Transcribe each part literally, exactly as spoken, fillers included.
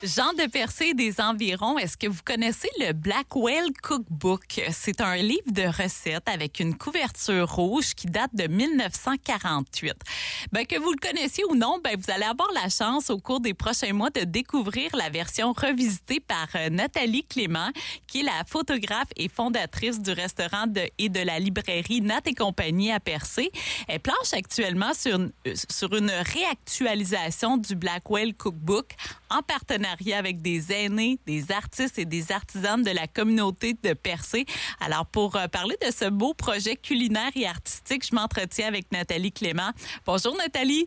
Jean de Percé et des environs, est-ce que vous connaissez le Blackwell Cookbook? C'est un livre de recettes avec une couverture rouge qui date de mille neuf cent quarante-huit. Ben, que vous le connaissiez ou non, ben, vous allez avoir la chance au cours des prochains mois de découvrir la version revisitée par euh, Nathalie Clément, qui est la photographe et fondatrice du restaurant de, et de la librairie Nat et compagnie à Percé. Elle planche actuellement sur une, sur une réactualisation du Blackwell Cookbook en partenariat avec des aînés, des artistes et des artisanes de la communauté de Percé. Alors, pour euh, parler de ce beau projet culinaire et artistique, je m'entretiens avec Nathalie Clément. Bonjour, Nathalie.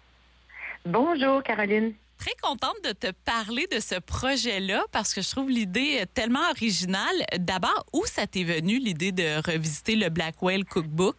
Bonjour, Caroline. Très contente de te parler de ce projet-là parce que je trouve l'idée tellement originale. D'abord, où ça t'est venu, l'idée de revisiter le Blackwell Cookbook?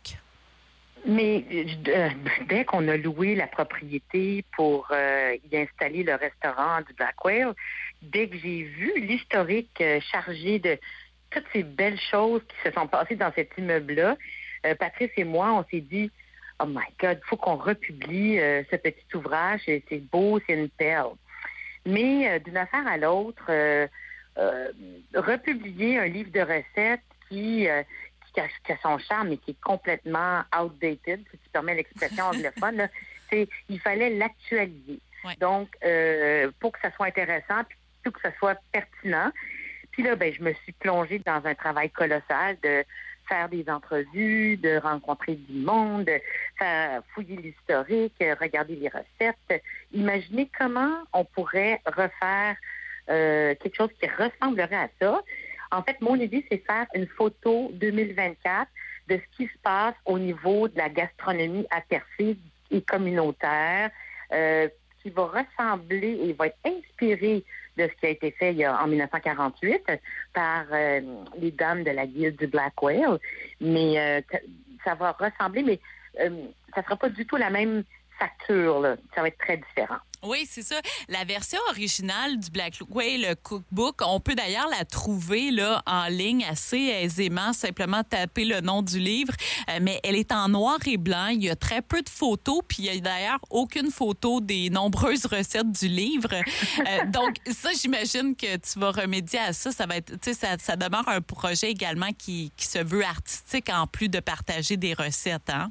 Mais euh, dès qu'on a loué la propriété pour euh, y installer le restaurant du Blackwell, dès que j'ai vu l'historique euh, chargé de toutes ces belles choses qui se sont passées dans cet immeuble-là, euh, Patrice et moi, on s'est dit « Oh my God, il faut qu'on republie euh, ce petit ouvrage, c'est beau, c'est une perle. » Mais euh, d'une affaire à l'autre, euh, euh, republier un livre de recettes qui... Euh, qui a son charme, mais qui est complètement outdated, si tu permets l'expression anglophone, là, c'est il fallait l'actualiser. Ouais. Donc, euh, pour que ça soit intéressant, puis tout que ça soit pertinent. Puis là, ben, je me suis plongée dans un travail colossal de faire des entrevues, de rencontrer du monde, de faire fouiller l'historique, regarder les recettes, imaginer comment on pourrait refaire euh, quelque chose qui ressemblerait à ça. En fait, mon idée, c'est faire une photo deux mille vingt-quatre de ce qui se passe au niveau de la gastronomie à Percé et communautaire, euh, qui va ressembler et va être inspirée de ce qui a été fait il y a, en mille neuf cent quarante-huit par euh, les dames de la guilde du Blackwell. Mais euh, ça va ressembler, mais euh, ça sera pas du tout la même facture, là. Ça va être très différent. Oui, c'est ça. La version originale du Blackwell Cookbook, on peut d'ailleurs la trouver là en ligne assez aisément, simplement taper le nom du livre, euh, mais elle est en noir et blanc. Il y a très peu de photos, puis il y a d'ailleurs aucune photo des nombreuses recettes du livre. Euh, donc ça, j'imagine que tu vas remédier à ça. Ça va être, tu sais, ça, ça demeure un projet également qui, qui se veut artistique en plus de partager des recettes, hein?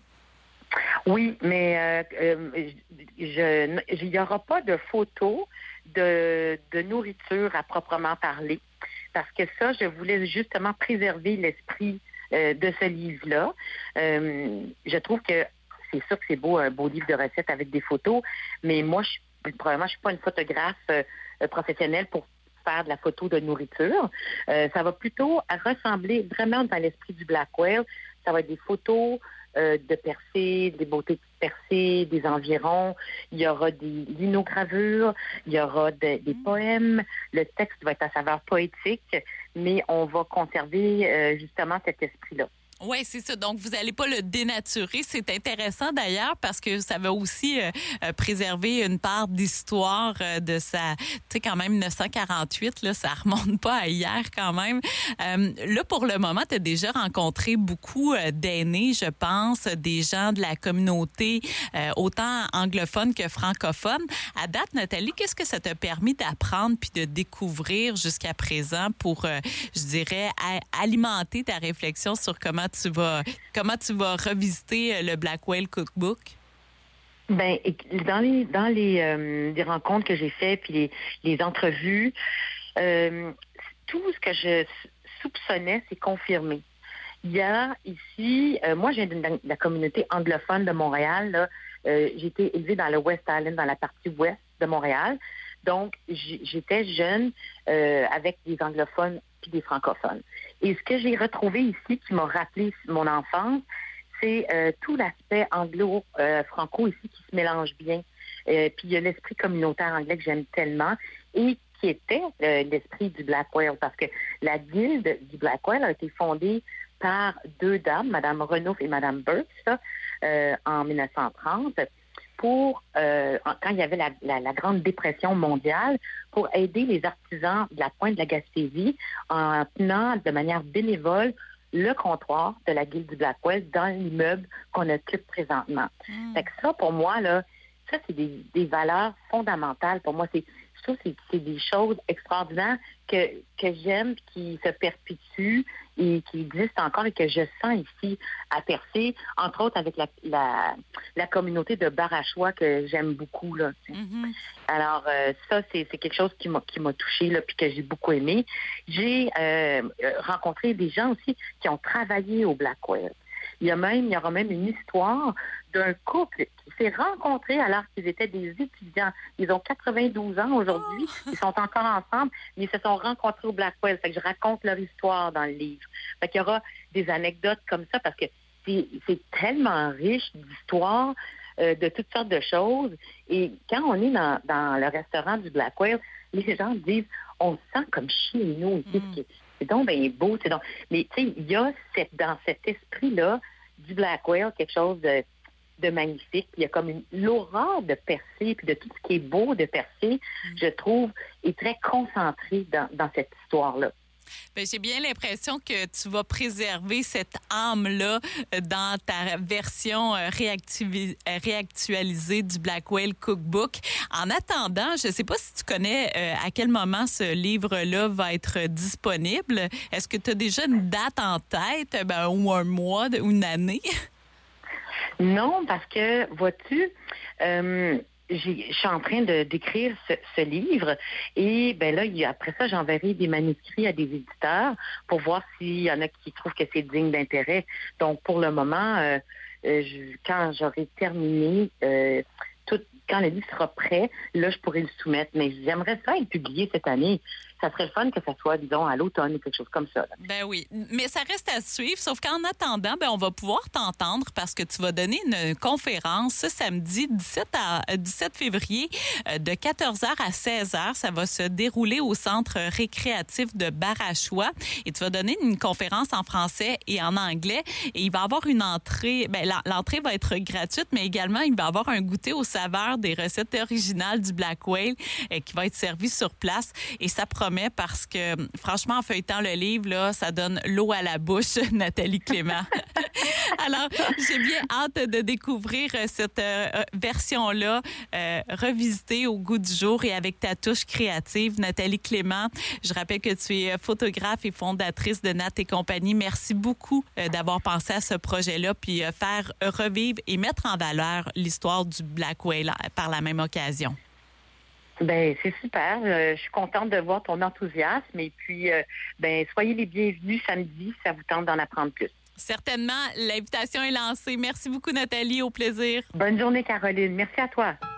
Oui, mais euh, euh, je, il n'y aura pas de photos de, de nourriture à proprement parler, parce que ça, je voulais justement préserver l'esprit euh, de ce livre-là. Euh, je trouve que c'est sûr que c'est beau, un beau livre de recettes avec des photos, mais moi, je, probablement, je suis pas une photographe euh, professionnelle pour faire de la photo de nourriture. Euh, ça va plutôt ressembler vraiment dans l'esprit du Blackwell. Ça va être des photos euh, de Percé, des beautés de Percé, des environs. Il y aura des linogravures, il y aura de, des poèmes. Le texte va être à saveur poétique, mais on va conserver euh, justement cet esprit-là. Oui, c'est ça. Donc, vous n'allez pas le dénaturer. C'est intéressant d'ailleurs parce que ça va aussi euh, préserver une part d'histoire euh, de sa... Tu sais, quand même, mille neuf cent quarante-huit, là, ça remonte pas à hier quand même. Euh, là, pour le moment, tu as déjà rencontré beaucoup euh, d'aînés, je pense, des gens de la communauté, euh, autant anglophones que francophones. À date, Nathalie, qu'est-ce que ça t'a permis d'apprendre puis de découvrir jusqu'à présent pour, euh, je dirais, a- alimenter ta réflexion sur comment tu vas comment tu vas revisiter le Blackwell Cookbook? Ben, dans les dans les, euh, les rencontres que j'ai faites puis les, les entrevues, euh, tout ce que je soupçonnais, c'est confirmé. Il y a ici, euh, moi, je viens de la communauté anglophone de Montréal. Là, euh, j'ai été élevée dans le West Island, dans la partie ouest de Montréal. Donc, j'étais jeune euh, avec des anglophones puis des francophones. Et ce que j'ai retrouvé ici, qui m'a rappelé mon enfance, c'est euh, tout l'aspect anglo-franco ici qui se mélange bien. Euh, puis il y a l'esprit communautaire anglais que j'aime tellement et qui était euh, l'esprit du Blackwell, parce que la guilde du Blackwell a été fondée par deux dames, Mme Renouf et Mme Burke, ça, euh, en mille neuf cent trente, pour, euh, quand il y avait la, la, la Grande Dépression mondiale, pour aider les artisans de la pointe de la Gaspésie en tenant de manière bénévole le comptoir de la guilde du Blackwell dans l'immeuble qu'on occupe présentement. Mmh. Fait que ça, pour moi, là, ça, c'est des, des valeurs fondamentales. Pour moi, c'est Je trouve que c'est, c'est des choses extraordinaires que, que j'aime, qui se perpétuent et qui existent encore et que je sens ici à Percé, entre autres avec la, la, la communauté de Barachois que j'aime beaucoup, là. Mm-hmm. Alors, euh, ça, c'est, c'est quelque chose qui m'a, qui m'a touchée, là, puis que j'ai beaucoup aimé. J'ai euh, rencontré des gens aussi qui ont travaillé au Black Whale. Il y a même, il y aura même une histoire d'un couple qui s'est rencontré alors qu'ils étaient des étudiants. Ils ont quatre-vingt-douze ans aujourd'hui. Oh. Ils sont encore ensemble, mais ils se sont rencontrés au Black Whale. Fait que je raconte leur histoire dans le livre. Fait qu'il y aura des anecdotes comme ça parce que c'est, c'est tellement riche d'histoires, euh, de toutes sortes de choses. Et quand on est dans, dans le restaurant du Black Whale, les gens disent, on se sent comme chez nous ici. Mm. C'est donc bien beau. C'est donc... Mais tu sais, il y a cette, dans cet esprit-là du Black Whale quelque chose de, de magnifique. Il y a comme une l'aura de Percé, puis de tout ce qui est beau de Percé, mm. je trouve, est très concentré dans, dans cette histoire-là. Bien, j'ai bien l'impression que tu vas préserver cette âme-là dans ta version réactivi- réactualisée du Black Whale Cookbook. En attendant, je ne sais pas si tu connais euh, à quel moment ce livre-là va être disponible. Est-ce que tu as déjà une date en tête, ben, ou un mois ou une année? Non, parce que, vois-tu, euh, J'ai, je suis en train de d'écrire ce, ce livre et ben là, il, après ça, j'enverrai des manuscrits à des éditeurs pour voir s'il y en a qui trouvent que c'est digne d'intérêt. Donc, pour le moment, euh, euh, je, quand j'aurai terminé, euh, tout, quand le livre sera prêt, là, je pourrai le soumettre. Mais j'aimerais ça être publié cette année. Ça serait le fun que ça soit, disons, à l'automne ou quelque chose comme ça. Là. Ben oui, mais ça reste à suivre, sauf qu'en attendant, ben on va pouvoir t'entendre parce que tu vas donner une conférence ce samedi dix-sept février de quatorze heures à seize heures. Ça va se dérouler au centre récréatif de Barachois et tu vas donner une conférence en français et en anglais et il va y avoir une entrée, ben l'entrée va être gratuite, mais également il va y avoir un goûter aux saveurs des recettes originales du Black Whale qui va être servi sur place et ça promet parce que, franchement, en feuilletant le livre, là, ça donne l'eau à la bouche, Nathalie Clément. Alors, j'ai bien hâte de découvrir cette euh, version-là, euh, revisitée au goût du jour et avec ta touche créative, Nathalie Clément. Je rappelle que tu es photographe et fondatrice de Nat et compagnie. Merci beaucoup euh, d'avoir pensé à ce projet-là, puis euh, faire revivre et mettre en valeur l'histoire du Black Whale par la même occasion. Ben c'est super. Euh, je suis contente de voir ton enthousiasme et puis euh, ben soyez les bienvenus samedi si ça vous tente d'en apprendre plus. Certainement, l'invitation est lancée. Merci beaucoup Nathalie, au plaisir. Bonne journée Caroline. Merci à toi.